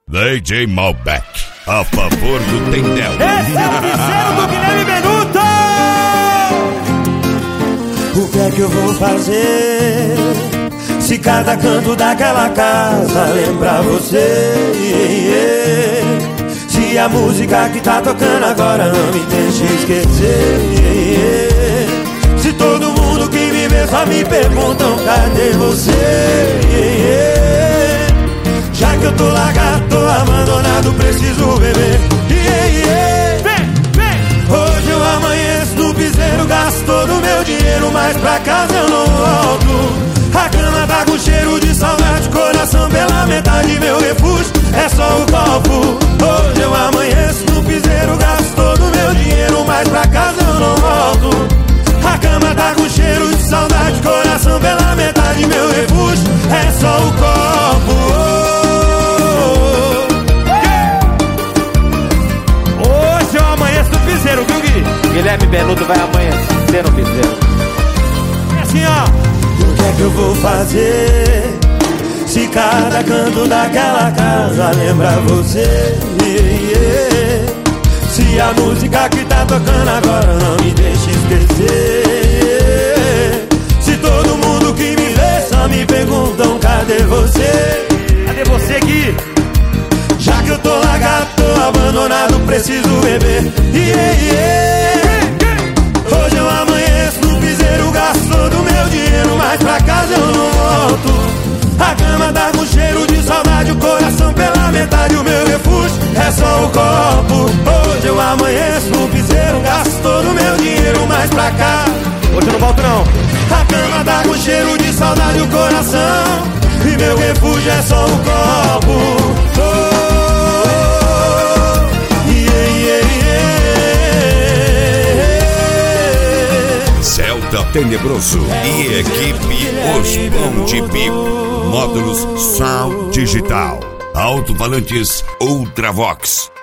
DJ Malbec, a favor do Tendel. Esse é o piseiro do Guilherme Benuto! O que é que eu vou fazer se cada canto daquela casa lembrar você? Se a música que tá tocando agora não me deixa esquecer. Se todo mundo que me vê só me perguntam cadê você? Já que eu tô largado, tô abandonado, preciso beber. Hoje eu amanheço no piseiro, gasto todo o meu dinheiro, mas pra casa eu não volto. A cama tá com cheiro de saudade, coração pela metade, meu refúgio é só o copo. Hoje eu amanheço no piseiro, gasto todo o meu dinheiro, mas pra casa eu não volto. A cama tá com cheiro de saudade, coração pela metade, meu refúgio é só o copo. Hoje eu amanheço no piseiro, viu, Gui? Guilherme Benuto vai amanhecer no piseiro. É assim, ó. O que é que eu vou fazer se cada canto daquela casa lembra você? Se a música que tá tocando agora não me deixa esquecer. Se todo mundo que me vê só me perguntam cadê você? Cadê você, Gui? Já que eu tô largado, tô abandonado, preciso beber. Hoje eu amanheço no piseiro, gasto todo o meu dinheiro, mas pra casa eu não volto. A cama tá com cheiro de saudade, o coração pela metade, o meu refúgio é só o copo. Hoje eu amanheço no piseiro, gasto todo o meu dinheiro, mas pra cá Hoje eu não volto, não. a cama tá com cheiro de saudade, o coração, e meu refúgio é só o copo. Celta Tenebroso e equipe Os Bom de Bico. Módulos Sound Digital. Alto-falantes Ultravox.